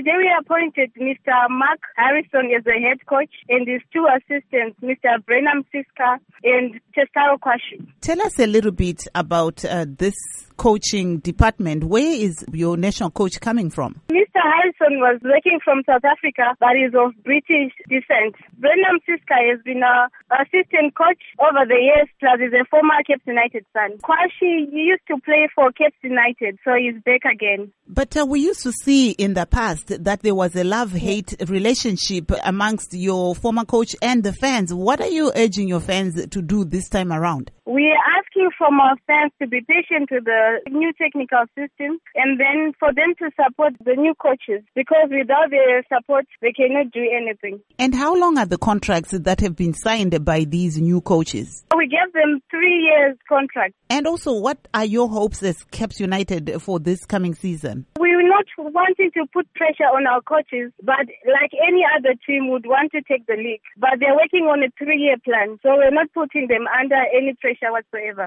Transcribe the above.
Today we appointed Mr. Mark Harrison as the head coach and his two assistants, Mr. Brenham Siska and Testaro Kwashi. Tell us a little bit about this coaching department. Where is your national coach coming from? Mr. Harrison was working from South Africa, but is of British descent. Brenham Siska has been an assistant coach over the years, plus is a former Cape United son. Kwashi used to play for Cape United, so he's back again. But we used to see in the past that there was a love-hate relationship amongst your former coach and the fans. What are you urging your fans to do this time around? We are asking from our fans to be patient with the new technical system and then for them to support the new coaches, because without their support, they cannot do anything. And how long are the contracts that have been signed by these new coaches? We gave them 3 years contract. And also, what are your hopes as Cape United for this coming season? We are not wanting to put pressure on our coaches, but like any other team would want to take the league. But they're working on a 3-year plan, so we're not putting them under any pressure whatsoever.